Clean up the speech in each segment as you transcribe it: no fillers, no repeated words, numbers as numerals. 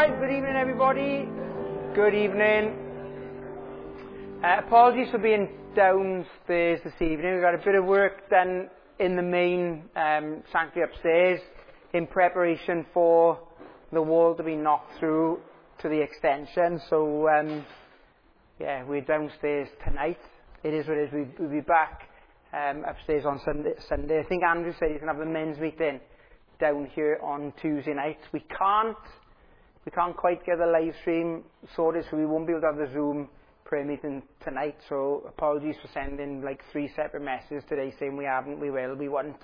Alright, good evening everybody. Good evening. Apologies for being downstairs this evening. We've got a bit of work done in the main sanctuary upstairs in preparation for the wall to be knocked through to the extension. So, we're downstairs tonight. It is what it is. We'll be back upstairs on Sunday. I think Andrew said he's going to have the men's meeting down here on Tuesday night. We can't quite get the live stream sorted, so we won't be able to have the Zoom prayer meeting tonight. So apologies for sending like 3 separate messages today saying we haven't, we will, we won't.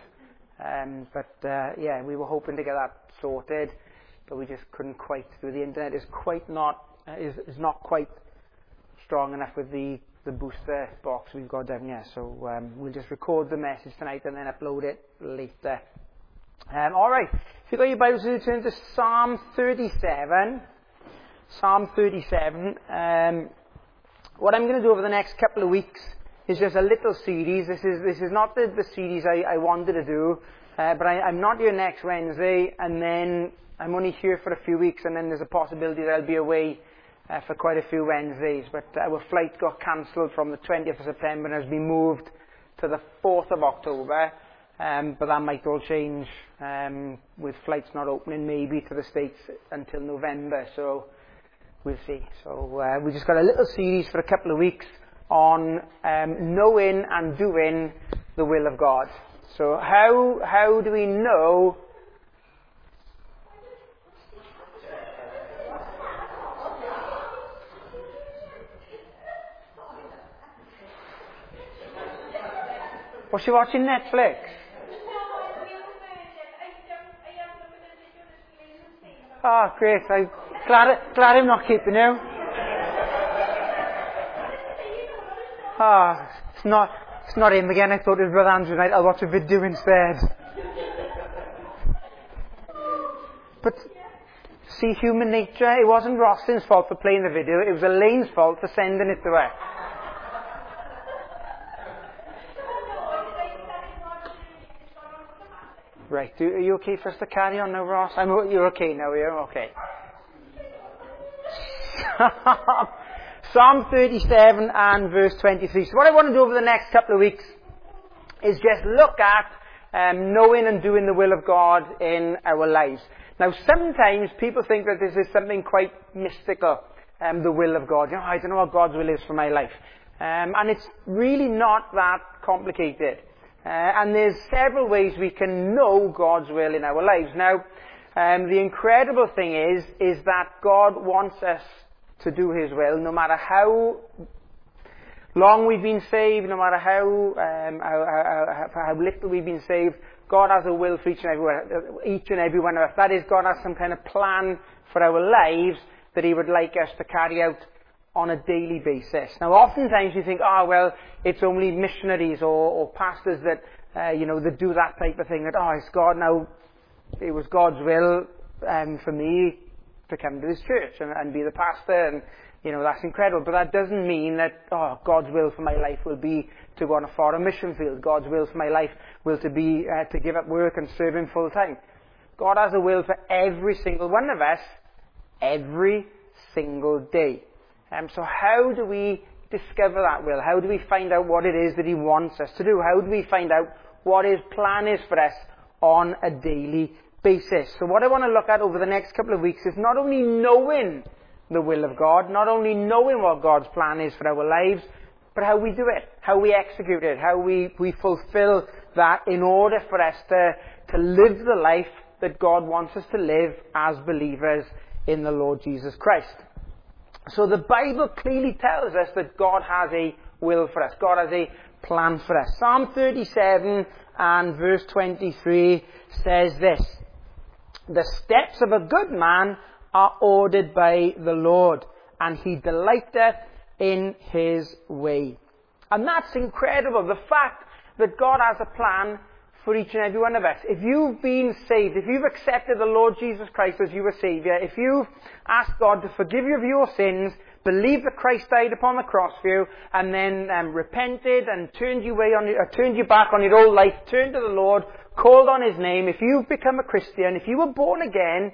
We were hoping to get that sorted, but we just couldn't quite do. The internet is not quite strong enough with the booster box we've got down here. So we'll just record the message tonight and then upload it later. Alright, if you've got your Bibles, you turn to Psalm 37. Psalm 37. What I'm going to do over the next couple of weeks is just a little series. This is not the series I wanted to do, but I'm not here next Wednesday, and then I'm only here for a few weeks, and then there's a possibility that I'll be away for quite a few Wednesdays. But our flight got cancelled from the 20th of September and has been moved to the 4th of October. But that might all change with flights not opening maybe to the States until November, so we'll see. So we just got a little series for a couple of weeks on knowing and doing the will of God. So how do we know? Was she watching Netflix? Oh, great. I'm glad I'm not keeping you. It's not him again. I thought it was Brother Andrew night. I'll watch a video instead. But, see, human nature, it wasn't Roslyn's fault for playing the video. It was Elaine's fault for sending it to her. Right, are you okay for us to carry on now, Ross? You're okay now, you're okay. Psalm 37 and verse 23. So what I want to do over the next couple of weeks is just look at knowing and doing the will of God in our lives. Now, sometimes people think that this is something quite mystical, the will of God. I don't know what God's will is for my life. And it's really not that complicated. And there's several ways we can know God's will in our lives. Now, the incredible thing is that God wants us to do His will, no matter how long we've been saved, no matter how little we've been saved. God has a will for each and every one of us. That is, God has some kind of plan for our lives that He would like us to carry out on a daily basis. Now, oftentimes you think, it's only missionaries or pastors that, that do that type of thing. That, it's God now. It was God's will for me to come to this church and be the pastor, and that's incredible. But that doesn't mean that God's will for my life will be to go on a foreign mission field. God's will for my life will to be to give up work and serve Him full time. God has a will for every single one of us, every single day. So how do we discover that will? How do we find out what it is that He wants us to do? How do we find out what His plan is for us on a daily basis? So what I want to look at over the next couple of weeks is not only knowing the will of God, not only knowing what God's plan is for our lives, but how we do it, how we execute it, how we fulfill that in order for us to live the life that God wants us to live as believers in the Lord Jesus Christ. So the Bible clearly tells us that God has a will for us. God has a plan for us. Psalm 37 and verse 23 says this: "The steps of a good man are ordered by the Lord, and He delighteth in His way." And that's incredible. The fact that God has a plan for each and every one of us. If you've been saved, if you've accepted the Lord Jesus Christ as your Saviour, if you've asked God to forgive you of your sins, believed that Christ died upon the cross for you, and then repented and turned you back on your old life, turned to the Lord, called on His name, if you've become a Christian, if you were born again,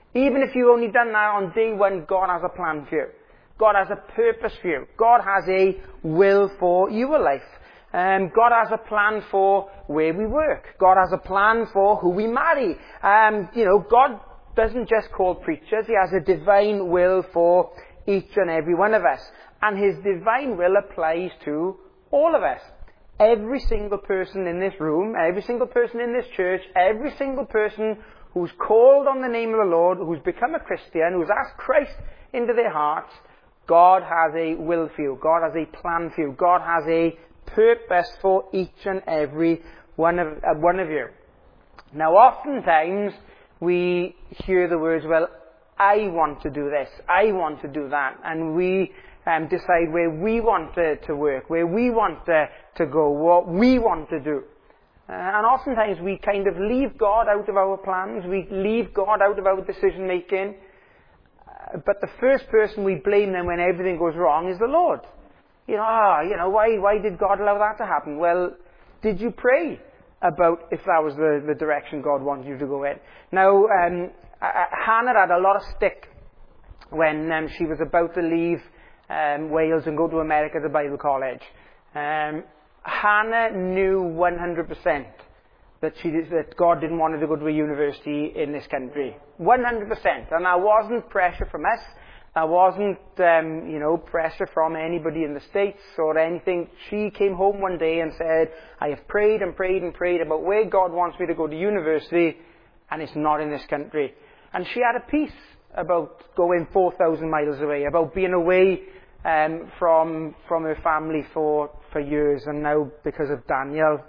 Even if you've only done that on day one, God has a plan for you. God has a purpose for you. God has a will for your life. God has a plan for where we work. God has a plan for who we marry. God doesn't just call preachers. He has a divine will for each and every one of us. And His divine will applies to all of us. Every single person in this room, every single person in this church, every single person who's called on the name of the Lord, who's become a Christian, who's asked Christ into their hearts, God has a will for you. God has a plan for you. God has a purpose for each and every one of you. Now, oftentimes we hear the words, well, I want to do this, I want to do that, and we decide where we want to work, where we want to go, what we want to do. And oftentimes we kind of leave God out of our plans, we leave God out of our decision making, but the first person we blame then when everything goes wrong is the Lord. Why did God allow that to happen? Well, did you pray about if that was the direction God wanted you to go in? Now, Hannah had a lot of stick when she was about to leave Wales and go to America to Bible college. Hannah knew 100% that God didn't want her to go to a university in this country. 100%. And that wasn't pressure from us. That wasn't, pressure from anybody in the States or anything. She came home one day and said, I have prayed and prayed and prayed about where God wants me to go to university, and it's not in this country. And she had a peace about going 4,000 miles away, about being away from her family for years, and now because of Daniel,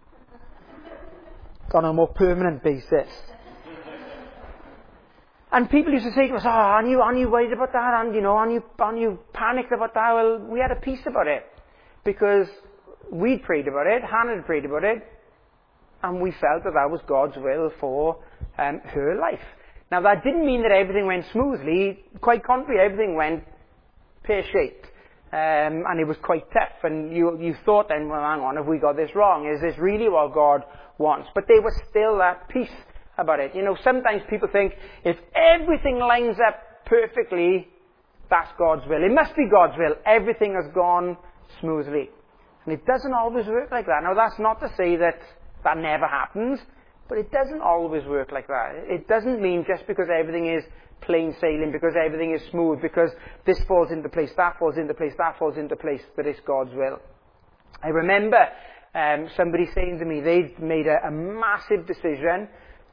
on a more permanent basis. And people used to say to us, aren't you worried about that? And, aren't you panicked about that? Well, we had a peace about it. Because we'd prayed about it, Hannah had prayed about it, and we felt that was God's will for her life. Now, that didn't mean that everything went smoothly. Quite contrary, everything went pear-shaped. And it was quite tough. And you thought then, well, hang on, have we got this wrong? Is this really what God wants? But there was still that peace about it. Sometimes people think if everything lines up perfectly, that's God's will. It must be God's will. Everything has gone smoothly. And it doesn't always work like that. Now, that's not to say that never happens, but it doesn't always work like that. It doesn't mean just because everything is plain sailing, because everything is smooth, because this falls into place, that falls into place, that falls into place, that it's God's will. I remember somebody saying to me they'd made a massive decision,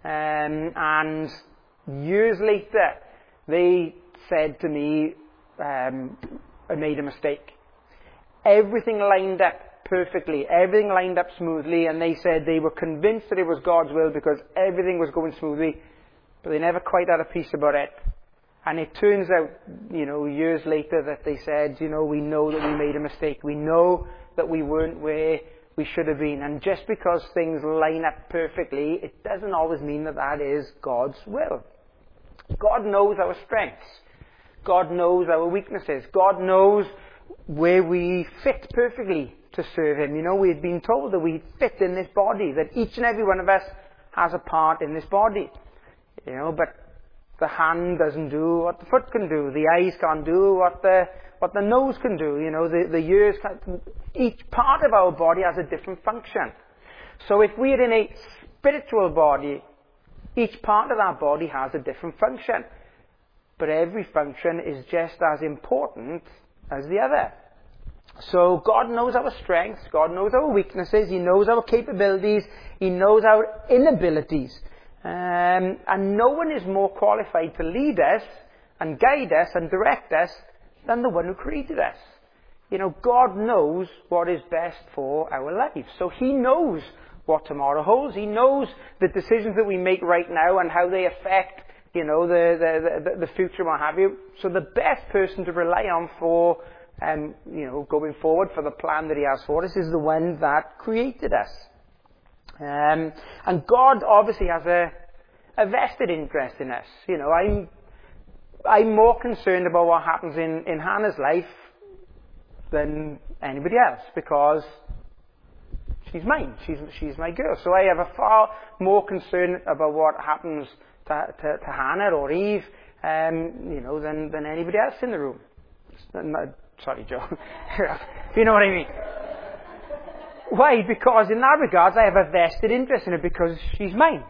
and years later they said to me, I made a mistake. Everything lined up perfectly, everything lined up smoothly, and they said they were convinced that it was God's will because everything was going smoothly, but they never quite had a peace about it. And it turns out, years later that they said, we know that we made a mistake. We know that we weren't where we should have been. And just because things line up perfectly, it doesn't always mean that is God's will. God knows our strengths. God knows our weaknesses. God knows where we fit perfectly to serve Him. We've been told that we fit in this body, that each and every one of us has a part in this body. But the hand doesn't do what the foot can do. The eyes can't do what the nose can do. The ears can't. Each part of our body has a different function. So if we're in a spiritual body, each part of that body has a different function. But every function is just as important as the other. So God knows our strengths, God knows our weaknesses, He knows our capabilities, He knows our inabilities. And no one is more qualified to lead us and guide us and direct us than the one who created us. God knows what is best for our lives. So He knows what tomorrow holds. He knows the decisions that we make right now and how they affect, the future and what have you. So the best person to rely on for, going forward for the plan that He has for us is the one that created us. And God obviously has a vested interest in us. I'm more concerned about what happens in Hannah's life than anybody else because she's mine. She's my girl. So I have a far more concern about what happens to Hannah or Eve, than anybody else in the room. Sorry, Joe. You know what I mean. Why? Because in that regard, I have a vested interest in her because she's mine.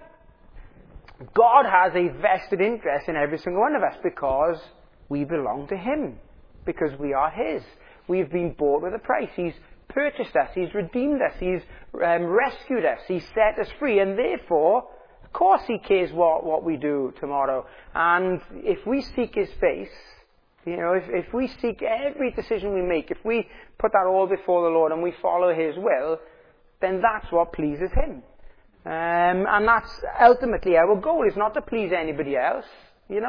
God has a vested interest in every single one of us because we belong to Him. Because we are His. We've been bought with a price. He's purchased us. He's redeemed us. He's rescued us. He's set us free. And therefore, of course He cares what we do tomorrow. And if we seek His face, if we seek every decision we make, if we put that all before the Lord and we follow His will, then that's what pleases Him. And that's ultimately our goal, is not to please anybody else. And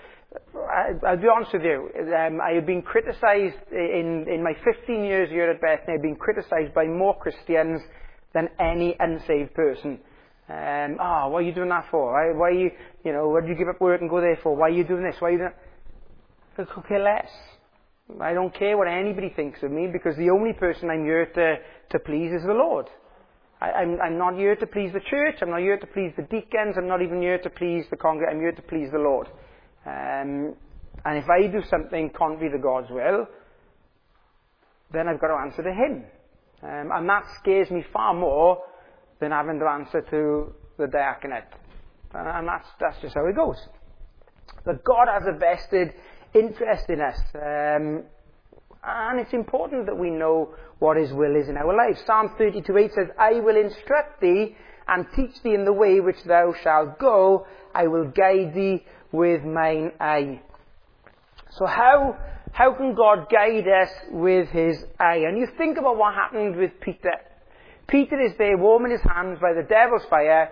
I'll be honest with you, I have been criticised in my 15 years here at Bethany. I've been criticised by more Christians than any unsaved person. What are you doing that for? Why you did you give up work and go there for? Why are you doing this? Why are you doing? I could care less. I don't care what anybody thinks of me, because the only person I'm here to please is the Lord. I'm not here to please the church. I'm not here to please the deacons. I'm not even here to please the congregation. I'm here to please the Lord. And if I do something contrary to God's will, then I've got to answer to Him. And that scares me far more than having to answer to the diaconate. And that's just how it goes. But God has a vested interest in us. And it's important that we know what His will is in our lives. Psalm 32:8 says, I will instruct thee and teach thee in the way which thou shalt go. I will guide thee with mine eye. So how can God guide us with His eye? And you think about what happened with Peter. Peter is there warming his hands by the devil's fire.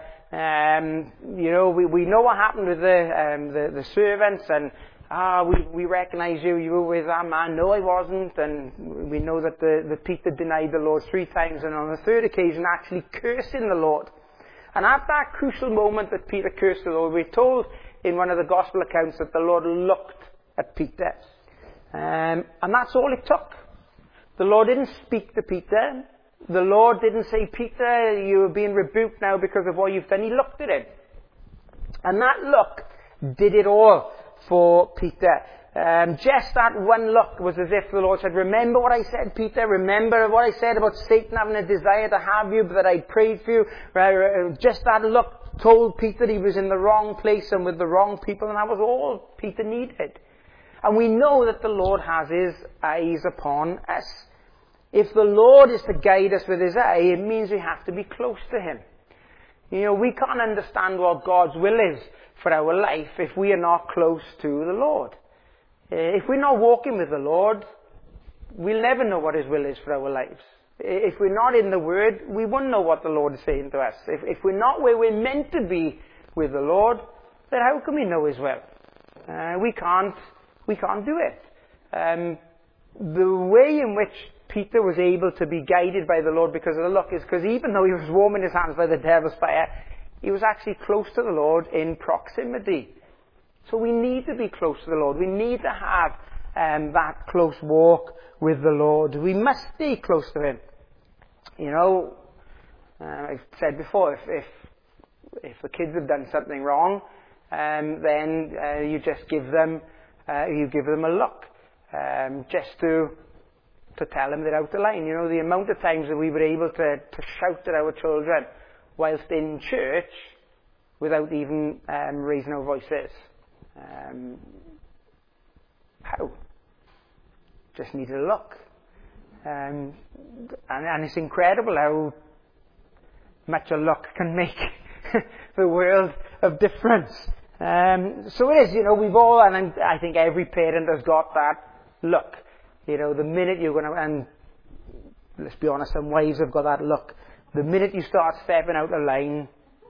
We know what happened with the servants, and we recognize you were with that man. No, I wasn't. And we know that the Peter denied the Lord 3 times, and on the third occasion actually cursing the Lord. And at that crucial moment that Peter cursed the Lord, we're told in one of the gospel accounts that the Lord looked at Peter. And that's all it took. The Lord didn't speak to Peter. The Lord didn't say, Peter, you're being rebuked now because of what you've done. He looked at him. And that look did it all for Peter. Just that one look was as if the Lord said, remember what I said, Peter? Remember what I said about Satan having a desire to have you, but that I prayed for you? Just that look told Peter he was in the wrong place and with the wrong people, and that was all Peter needed. And we know that the Lord has His eyes upon us. If the Lord is to guide us with His eye, it means we have to be close to Him. We can't understand what God's will is for our life if we are not close to the Lord. If we're not walking with the Lord, we'll never know what His will is for our lives. If we're not in the Word, we won't know what the Lord is saying to us. If we're not where we're meant to be with the Lord, then how can we know His will? We can't do it. The way in which Peter was able to be guided by the Lord because of the look is because even though he was warming his hands by the devil's fire, he was actually close to the Lord in proximity. So we need to be close to the Lord. We need to have that close walk with the Lord. We must stay close to Him. I've said before, if the kids have done something wrong, then you just give them a look, just to tell them they're out of line. The amount of times that we were able to shout at our children whilst in church without even raising our voices. How? Just needed a look. And it's incredible how much a look can make the world of difference. So it is, we've all, and I think every parent has got that look. The minute you're going to, and let's be honest, some wives have got that look. The minute you start stepping out of line,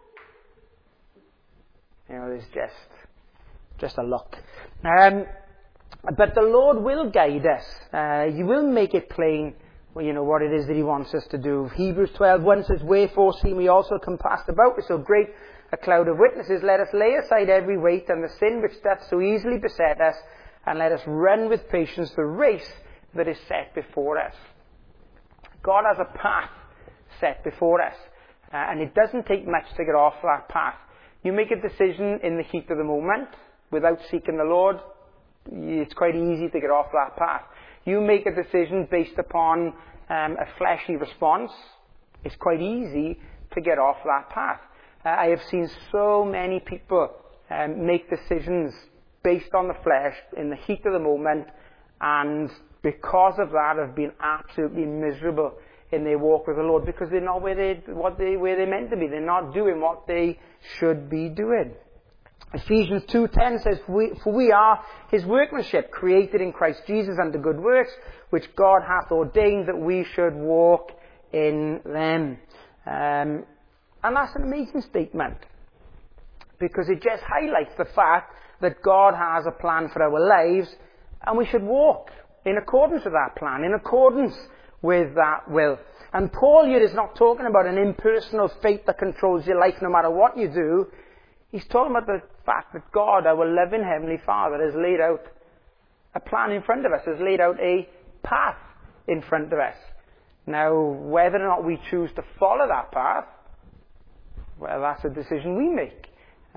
there's just a look. But the Lord will guide us. He will make it plain, what it is that He wants us to do. Hebrews 12:1 says, wherefore seeing we also compassed about with so great a cloud of witnesses, let us lay aside every weight and the sin which doth so easily beset us, and let us run with patience the race that is set before us. God has a path set before us, and it doesn't take much to get off that path. You make a decision in the heat of the moment without seeking the Lord, it's quite easy to get off that path. You make a decision based upon a fleshly response, it's quite easy to get off that path. I have seen so many people make decisions based on the flesh in the heat of the moment, and because of that have been absolutely miserable in their walk with the Lord, because they're not where they're meant to be. They're not doing what they should be doing. Ephesians 2:10 says, For we are his workmanship, created in Christ Jesus unto good works, which God hath ordained that we should walk in them. And that's an amazing statement, because it just highlights the fact that God has a plan for our lives, and we should walk in accordance with that plan, in accordance with that will. And Paul here is not talking about an impersonal fate that controls your life no matter what you do. He's talking about the fact that God, our loving Heavenly Father, has laid out a plan in front of us, has laid out a path in front of us. Now, whether or not we choose to follow that path, well, that's a decision we make.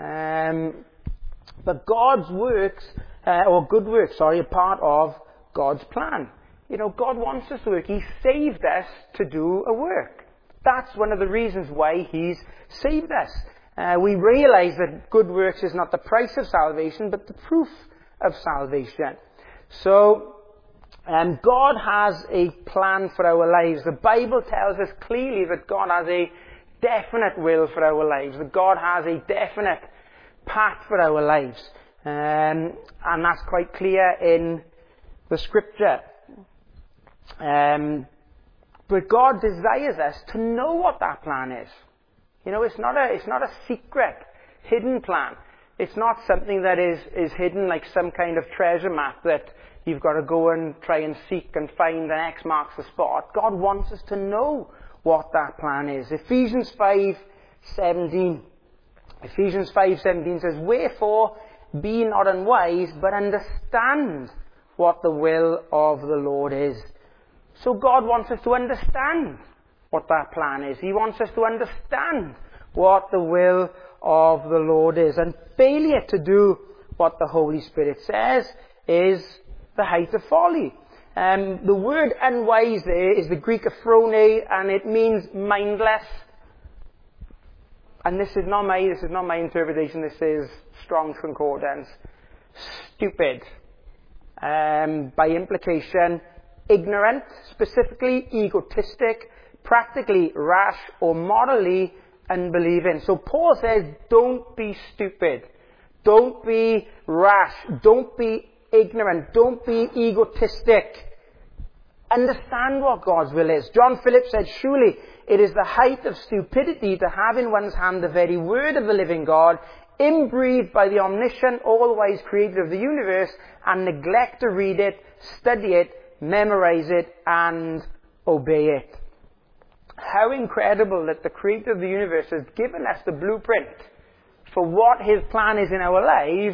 But God's works, or good works, are part of God's plan. You know, God wants us to work. He saved us to do a work. That's one of the reasons why He's saved us. We realize that good works is not the price of salvation, but the proof of salvation. So, God has a plan for our lives. The Bible tells us clearly that God has a definite will for our lives, that God has a definite path for our lives. And that's quite clear in the Scripture. But God desires us to know what that plan is. You know, it's not a secret, hidden plan. It's not something that is hidden like some kind of treasure map that you've got to go and try and seek and find, and X marks the spot. God wants us to know what that plan is. Ephesians 5:17. Ephesians 5:17 says, Wherefore be not unwise, but understand what the will of the Lord is. So God wants us to understand what that plan is. He wants us to understand what the will of the Lord is. And failure to do what the Holy Spirit says is the height of folly. The word unwise there is the Greek aphrone, and it means mindless. And this is not my interpretation, this is Strong's Concordance. Stupid. By implication, ignorant, specifically egotistic, practically rash, or morally unbelieving. So Paul says, don't be stupid. Don't be rash. Don't be ignorant. Don't be egotistic. Understand what God's will is. John Phillips said, Surely it is the height of stupidity to have in one's hand the very word of the living God, inbreathed by the omniscient, all-wise creator of the universe, and neglect to read it, study it, memorize it, and obey it. How incredible that the creator of the universe has given us the blueprint for what his plan is in our lives,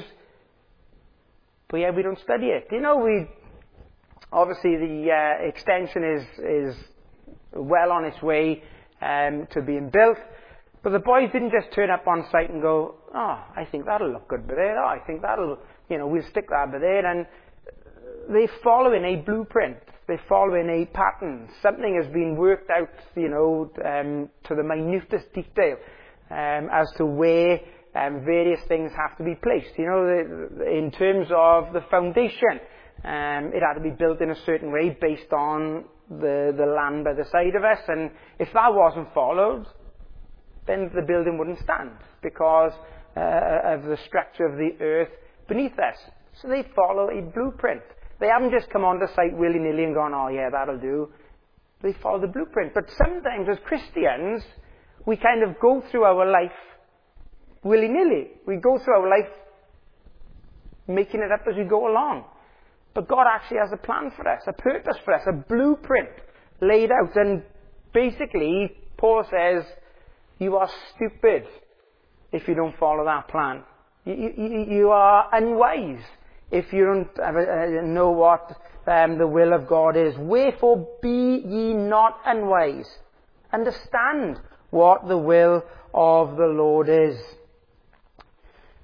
but yet we don't study it. You know, obviously the extension is well on its way to being built, but the boys didn't just turn up on site and go, oh, I think that'll look good by there, oh, I think that'll, we'll stick that by there, and they're following a blueprint. They're following a pattern. Something has been worked out, to the minutest detail as to where various things have to be placed. In terms of the foundation, it had to be built in a certain way based on the land by the side of us. And if that wasn't followed, then the building wouldn't stand because of the structure of the earth beneath us. So they follow a blueprint. They haven't just come onto site willy-nilly and gone, oh yeah, that'll do. They follow the blueprint. But sometimes as Christians, we kind of go through our life willy-nilly. We go through our life making it up as we go along. But God actually has a plan for us, a purpose for us, a blueprint laid out. And basically, Paul says, you are stupid if you don't follow that plan. You are unwise if you don't know what the will of God is. Wherefore be ye not unwise. Understand what the will of the Lord is.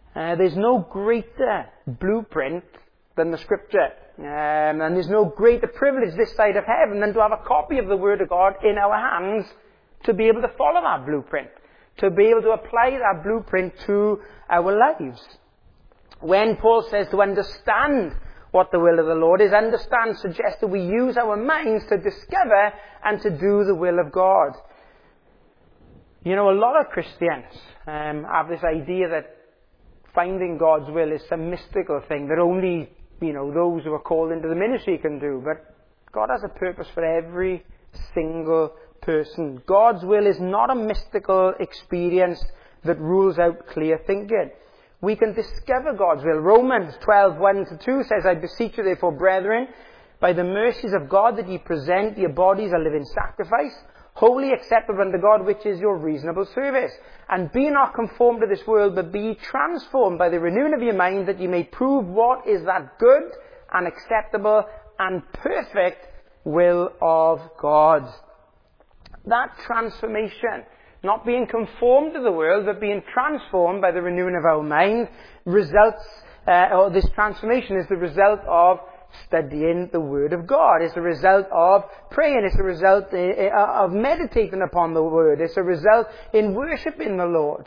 There's no greater blueprint than the Scripture. And there's no greater privilege this side of heaven than to have a copy of the Word of God in our hands to be able to follow that blueprint, to be able to apply that blueprint to our lives. When Paul says to understand what the will of the Lord is, understand suggests that we use our minds to discover and to do the will of God. You know, a lot of Christians have this idea that finding God's will is some mystical thing that only, those who are called into the ministry can do. But God has a purpose for every single person. God's will is not a mystical experience that rules out clear thinking. We can discover God's will. Romans 12:1-2 says, I beseech you therefore, brethren, by the mercies of God, that ye present your bodies a living sacrifice, wholly acceptable unto God, which is your reasonable service. And be not conformed to this world, but be transformed by the renewing of your mind, that ye may prove what is that good and acceptable and perfect will of God. That transformation, not being conformed to the world, but being transformed by the renewing of our mind, this transformation is the result of studying the Word of God. It's a result of praying. It's a result of meditating upon the Word. It's a result in worshipping the Lord.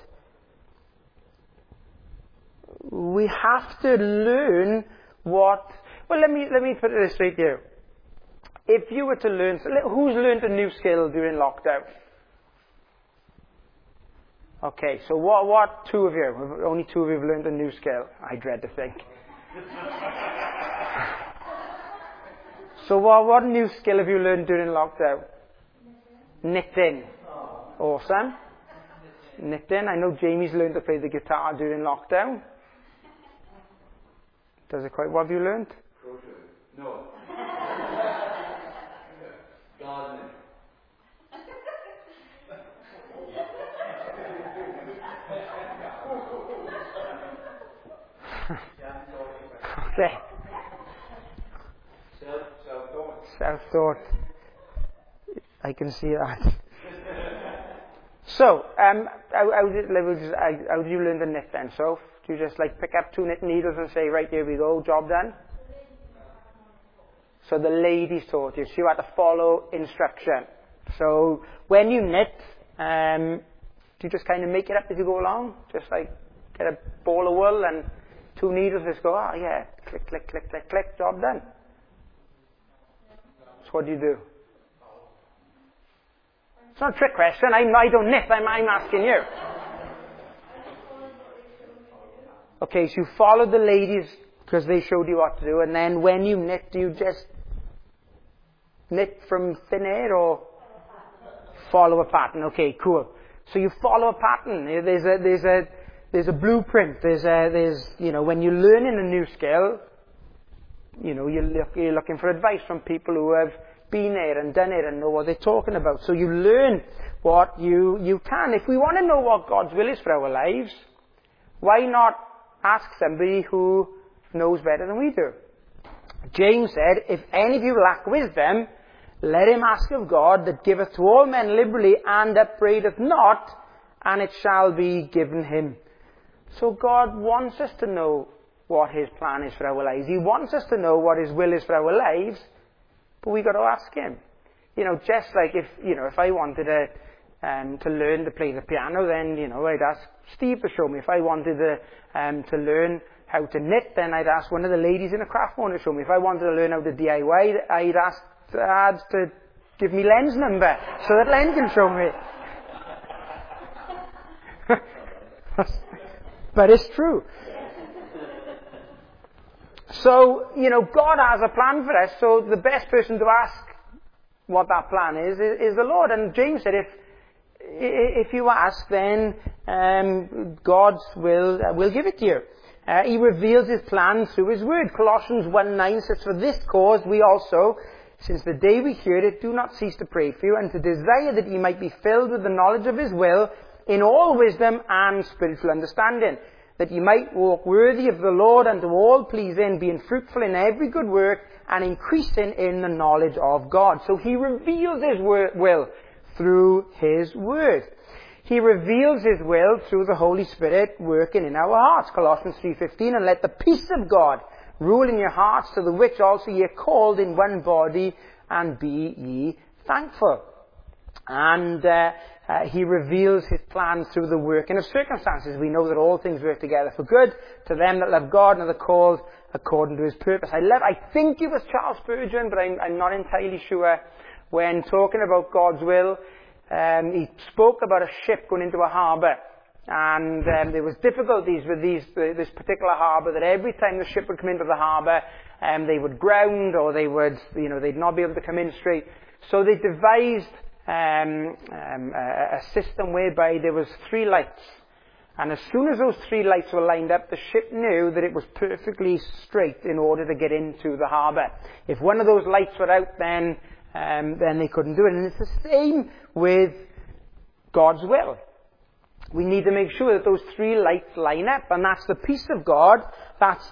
We have to learn what... Well, let me put it this way to you. If you were to learn... Who's learned a new skill during lockdown? Okay, so what two of you? Only two of you have learned a new skill. I dread to think. So what new skill have you learned during lockdown? Knitting. Awesome. Knitting. I know Jamie's learned to play the guitar during lockdown. Does it quite... What have you learned? Crochet. No. Gardening. Okay. Self-taught. I can see that. So, how did you learn to knit then? So, do you just pick up two knit needles and say, right, here we go, job done? So the ladies taught you. So you had to follow instruction. So when you knit, do you just kind of make it up as you go along? Just get a ball of wool and two needles, just go, yeah, click, click, click, click, click, job done. So what do? It's not a trick question. I don't knit. I'm asking you. Okay, so you followed the ladies because they showed you what to do, and then when you knit, do you just knit from thin air or follow a pattern? Okay, cool. So you follow a pattern. There's a blueprint. There's when you're learning a new skill, you're looking for advice from people who have been there and done it and know what they're talking about. So you learn what you can. If we want to know what God's will is for our lives, why not ask somebody who knows better than we do? James said, if any of you lack wisdom, let him ask of God, that giveth to all men liberally and upbraideth not, and it shall be given him. So God wants us to know what his plan is for our lives. He wants us to know what his will is for our lives, but we've got to ask him. Just like if I wanted to learn to play the piano, then, I'd ask Steve to show me. If I wanted to learn how to knit, then I'd ask one of the ladies in the craft room to show me. If I wanted to learn how to DIY, I'd ask Dad to give me Len's number so that Len can show me. But it's true. So, God has a plan for us, so the best person to ask what that plan is the Lord. And James said, if you ask, then God will give it to you. He reveals his plan through his word. Colossians 1:9 says, for this cause we also, since the day we heard it, do not cease to pray for you, and to desire that ye might be filled with the knowledge of his will, in all wisdom and spiritual understanding, that ye might walk worthy of the Lord unto all pleasing, being fruitful in every good work, and increasing in the knowledge of God. So he reveals his will through his word. He reveals His will through the Holy Spirit working in our hearts. Colossians 3:15, and let the peace of God rule in your hearts, to the which also ye are called in one body, and be ye thankful. And He reveals His plans through the working of circumstances. We know that all things work together for good to them that love God and are called according to His purpose. I think it was Charles Spurgeon, but I'm not entirely sure, when talking about God's will, he spoke about a ship going into a harbour. And there was difficulties with this particular harbour, that every time the ship would come into the harbour, they would ground, or they'd not be able to come in straight. So they devised a system whereby there was 3 lights. And as soon as those 3 lights were lined up, the ship knew that it was perfectly straight in order to get into the harbour. If one of those lights were out, then they couldn't do it. And it's the same with God's will. We need to make sure that those 3 lights line up, and that's the peace of God, that's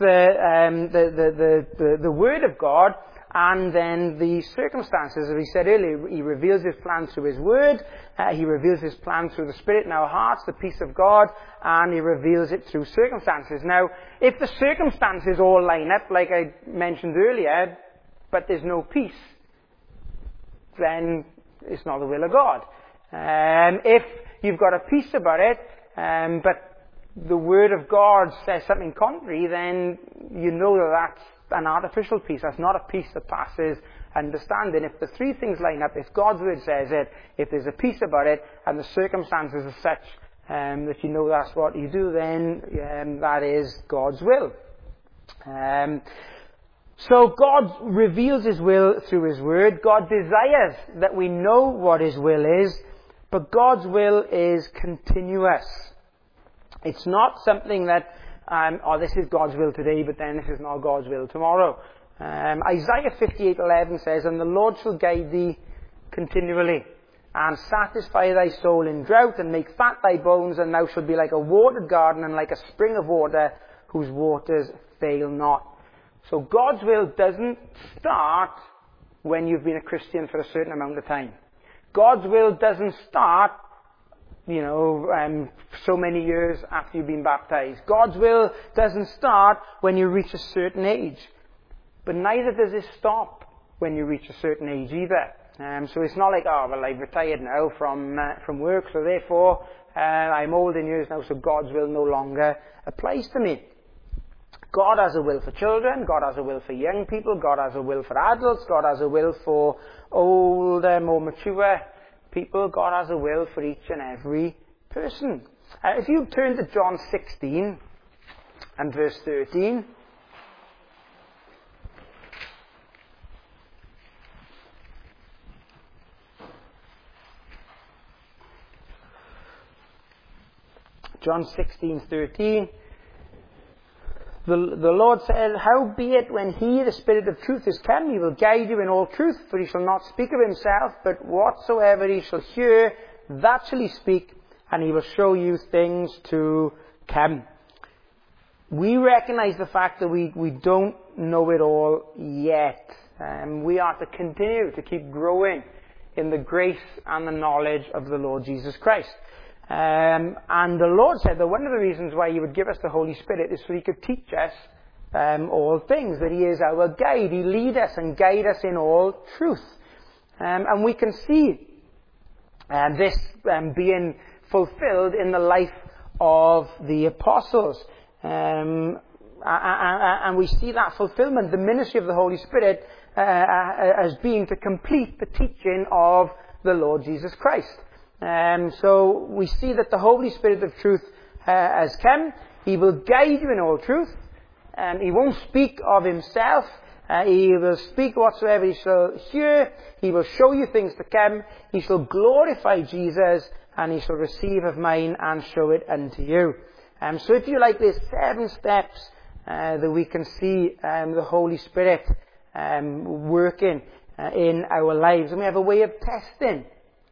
the Word of God, and then the circumstances. As we said earlier, He reveals His plan through His Word, He reveals His plan through the Spirit in our hearts, the peace of God, and He reveals it through circumstances. Now, if the circumstances all line up, like I mentioned earlier, but there's no peace, then it's not the will of God. If you've got a peace about it, but the Word of God says something contrary, then you know that that's an artificial peace. That's not a peace that passes understanding. If the 3 things line up, if God's Word says it, if there's a peace about it, and the circumstances are such that you know that's what you do, then that is God's will. So God reveals His will through His Word. God desires that we know what His will is, but God's will is continuous. It's not something that, this is God's will today, but then this is not God's will tomorrow. Isaiah 58:11 says, and the Lord shall guide thee continually, and satisfy thy soul in drought, and make fat thy bones, and thou shalt be like a watered garden, and like a spring of water, whose waters fail not. So God's will doesn't start when you've been a Christian for a certain amount of time. God's will doesn't start, so many years after you've been baptized. God's will doesn't start when you reach a certain age. But neither does it stop when you reach a certain age either. So it's not like, I've retired now from work, so therefore I'm old in years now, so God's will no longer applies to me. God has a will for children, God has a will for young people, God has a will for adults, God has a will for older, more mature people, God has a will for each and every person. If you turn to John 16 and verse 13, John 16:13, the Lord said, howbeit when He, the Spirit of truth, is come, He will guide you in all truth, for He shall not speak of Himself, but whatsoever He shall hear, that shall He speak, and He will show you things to come. We recognize the fact that we don't know it all yet. We are to continue to keep growing in the grace and the knowledge of the Lord Jesus Christ. And the Lord said that one of the reasons why He would give us the Holy Spirit is so He could teach us all things, that He is our guide. He lead us and guide us in all truth. And we can see this being fulfilled in the life of the apostles. And we see that fulfillment, the ministry of the Holy Spirit, as being to complete the teaching of the Lord Jesus Christ. So we see that the Holy Spirit of truth has come. He will guide you in all truth. He won't speak of Himself. He will speak whatsoever He shall hear. He will show you things to come. He shall glorify Jesus, and He shall receive of mine and show it unto you. So if you like, there's 7 steps that we can see the Holy Spirit working in our lives. And we have a way of testing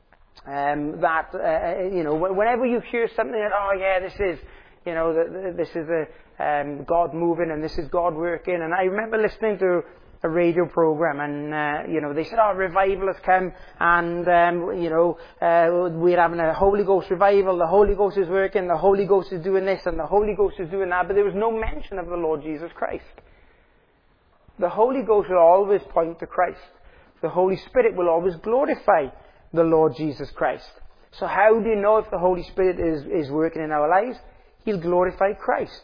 whenever you hear something that, this is, this is God moving and this is God working. And I remember listening to a radio program, and they said, "Oh, revival has come, and we're having a Holy Ghost revival. The Holy Ghost is working. The Holy Ghost is doing this, and the Holy Ghost is doing that." But there was no mention of the Lord Jesus Christ. The Holy Ghost will always point to Christ. The Holy Spirit will always glorify the Lord Jesus Christ. So how do you know if the Holy Spirit is working in our lives? He'll glorify Christ.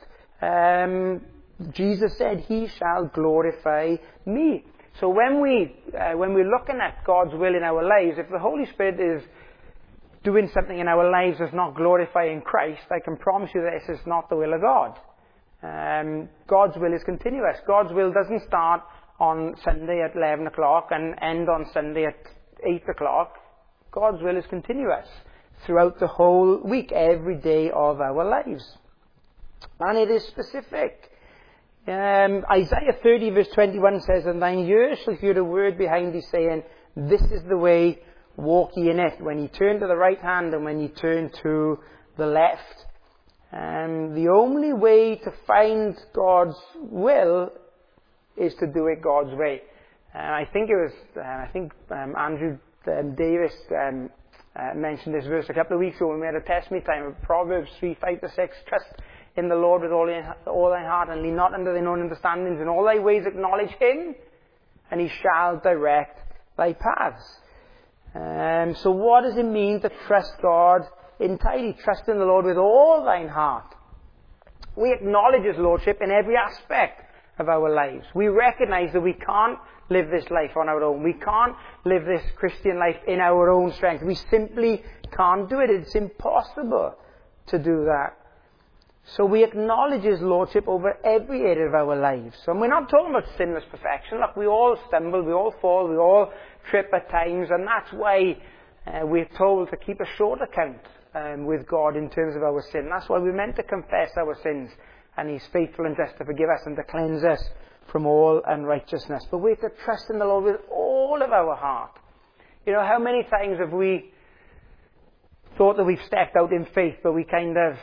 Jesus said, "He shall glorify me." So when we're looking at God's will in our lives, if the Holy Spirit is doing something in our lives that's not glorifying Christ, I can promise you this is not the will of God. God's will is continuous. God's will doesn't start on Sunday at 11 o'clock and end on Sunday at 8 o'clock. God's will is continuous throughout the whole week, every day of our lives. And it is specific. Isaiah 30 verse 21 says, "And thine ears shall hear a word behind thee saying, This is the way, walk ye in it. When ye turn to the right hand and when ye turn to the left." The only way to find God's will is to do it God's way. I think Andrew Davis mentioned this verse a couple of weeks ago when we had a testimony time of Proverbs 3:5-6. "Trust in the Lord with all thy heart, and lean not unto thine own understandings. In all thy ways acknowledge him, and he shall direct thy paths." So what does it mean to trust God entirely? Trust in the Lord with all thine heart. We acknowledge his lordship in every aspect of our lives. We recognize that we can't live this life on our own. We can't live this Christian life in our own strength. We simply can't do it. It's impossible to do that. So we acknowledge his lordship over every area of our lives. And we're not talking about sinless perfection. Look, we all stumble, we all fall, we all trip at times, and that's why we're told to keep a short account with God in terms of our sin. That's why we're meant to confess our sins, and he's faithful and just to forgive us and to cleanse us from all unrighteousness. But we're to trust in the Lord with all of our heart. How many times have we thought that we've stepped out in faith, but we kind of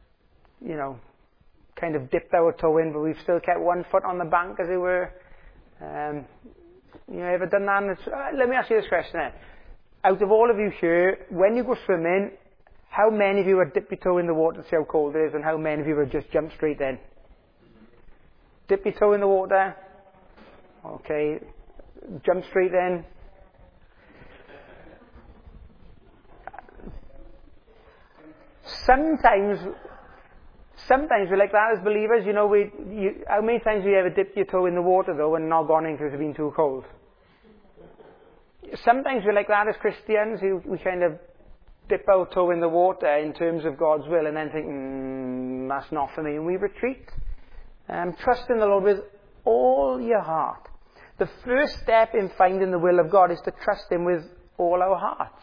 dipped our toe in, but we've still kept one foot on the bank, as it were? Ever done that? Let me ask you this question then. Out of all of you here, when you go swimming, how many of you would dip your toe in the water to see how cold it is, and how many of you would just jump straight in? Dip your toe in the water. Okay. Jump straight in. Sometimes we're like that as believers. How many times have you ever dipped your toe in the water though and not gone in because it's been too cold? Sometimes we're like that as Christians. We kind of dip our toe in the water in terms of God's will and then think, that's not for me, and we retreat. Trust in the Lord with all your heart. The first step in finding the will of God is to trust him with all our hearts.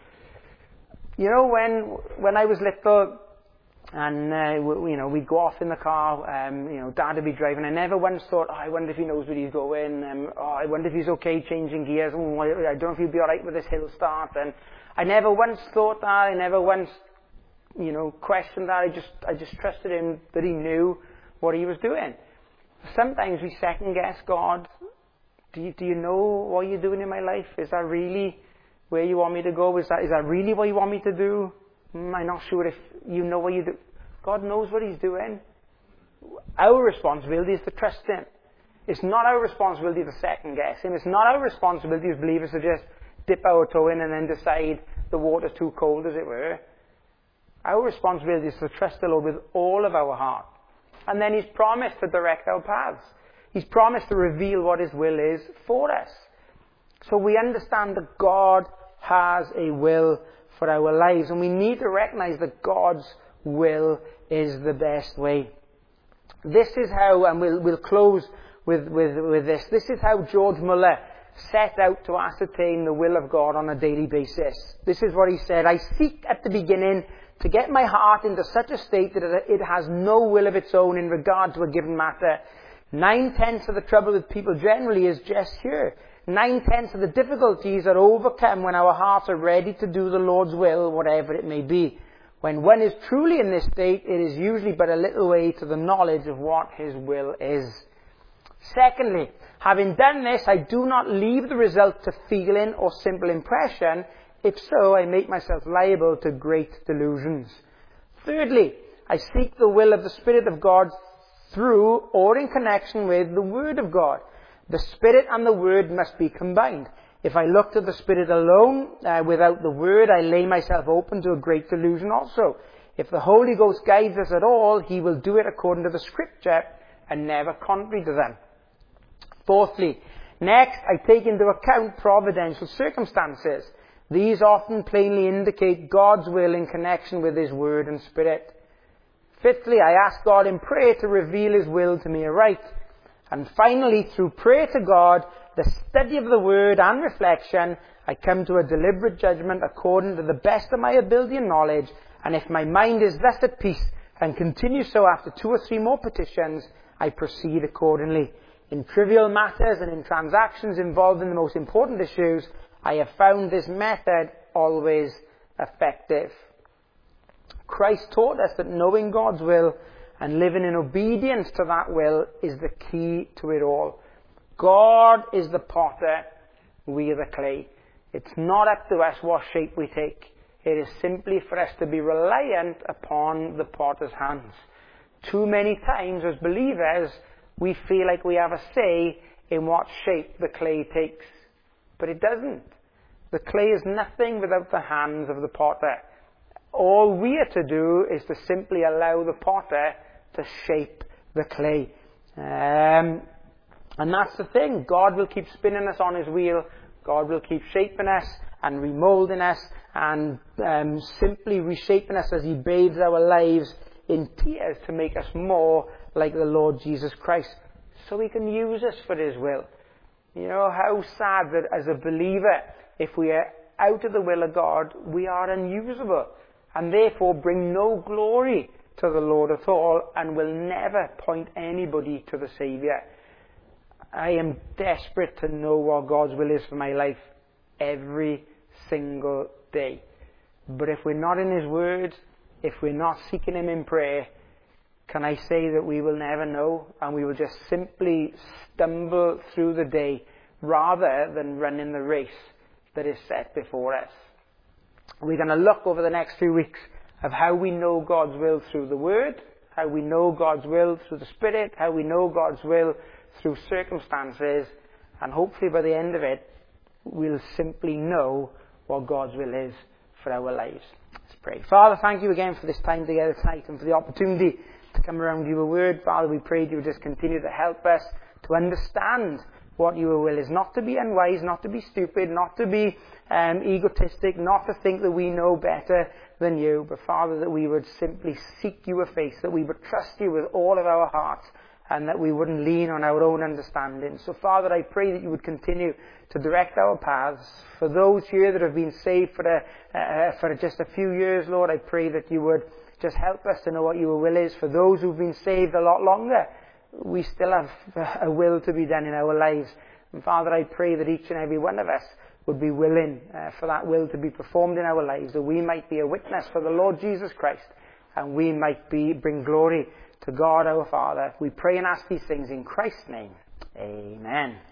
When I was little, and we'd go off in the car, Dad would be driving. I never once thought, I wonder if he knows where he's going, I wonder if he's okay changing gears, I don't know if he'll be alright with this hill start. And I never once thought that, I never once, questioned that. I just trusted him that he knew what he was doing. Sometimes we second guess God. Do you know what you're doing in my life? Is that really where you want me to go? Is that really what you want me to do? I'm not sure if you know what you do. God knows what he's doing. Our responsibility is to trust him. It's not our responsibility to second guess him. It's not our responsibility as believers to just dip our toe in and then decide the water's too cold, as it were. Our responsibility is to trust the Lord with all of our heart. And then he's promised to direct our paths. He's promised to reveal what his will is for us. So we understand that God has a will for our lives, and we need to recognize that God's will is the best way. This is how, and we'll close with this. This is how George Muller set out to ascertain the will of God on a daily basis. This is what he said: "I seek at the beginning to get my heart into such a state that it has no will of its own in regard to a given matter. 9/10 of the trouble with people generally is just here. 9/10 of the difficulties are overcome when our hearts are ready to do the Lord's will, whatever it may be. When one is truly in this state, it is usually but a little way to the knowledge of what his will is." Secondly, having done this, I do not leave the result to feeling or simple impression. If so, I make myself liable to great delusions. Thirdly, I seek the will of the Spirit of God through or in connection with the Word of God. The Spirit and the Word must be combined. If I look to the Spirit alone, without the Word, I lay myself open to a great delusion also. If the Holy Ghost guides us at all, He will do it according to the Scripture and never contrary to them. Fourthly, next, I take into account providential circumstances. These often plainly indicate God's will in connection with His Word and Spirit. Fifthly, I ask God in prayer to reveal His will to me aright. And finally, through prayer to God, the study of the Word and reflection, I come to a deliberate judgment according to the best of my ability and knowledge. And if my mind is thus at peace and continues so after 2 or 3 more petitions, I proceed accordingly. In trivial matters and in transactions involved in the most important issues, I have found this method always effective. Christ taught us that knowing God's will and living in obedience to that will is the key to it all. God is the potter, we are the clay. It's not up to us what shape we take. It is simply for us to be reliant upon the potter's hands. Too many times as believers, we feel like we have a say in what shape the clay takes. But it doesn't. The clay is nothing without the hands of the potter. All we are to do is to simply allow the potter to shape the clay. And that's the thing. God will keep spinning us on His wheel. God will keep shaping us and remoulding us and simply reshaping us as He bathes our lives in tears to make us more like the Lord Jesus Christ, so He can use us for His will. You know, how sad that as a believer, if we are out of the will of God, we are unusable and therefore bring no glory to the Lord at all and will never point anybody to the Saviour. I am desperate to know what God's will is for my life every single day. But if we're not in His Word, if we're not seeking Him in prayer, can I say that we will never know and we will just simply stumble through the day rather than running the race that is set before us? We're going to look over the next few weeks of how we know God's will through the Word, how we know God's will through the Spirit, how we know God's will through circumstances, and hopefully by the end of it, we'll simply know what God's will is for our lives. Let's pray. Father, thank You again for this time together tonight and for the opportunity to come around Your Word. Father, we pray You would just continue to help us to understand what Your will is. Not to be unwise, not to be stupid, not to be egotistic, not to think that we know better than You, but Father, that we would simply seek You face, that we would trust You with all of our hearts, and that we wouldn't lean on our own understanding. So Father, I pray that You would continue to direct our paths. For those here that have been saved for just a few years, Lord, I pray that You would just help us to know what Your will is. For those who've been saved a lot longer, we still have a will to be done in our lives. And Father, I pray that each and every one of us would be willing for that will to be performed in our lives, that we might be a witness for the Lord Jesus Christ, and we might bring glory to God our Father. We pray and ask these things in Christ's name. Amen.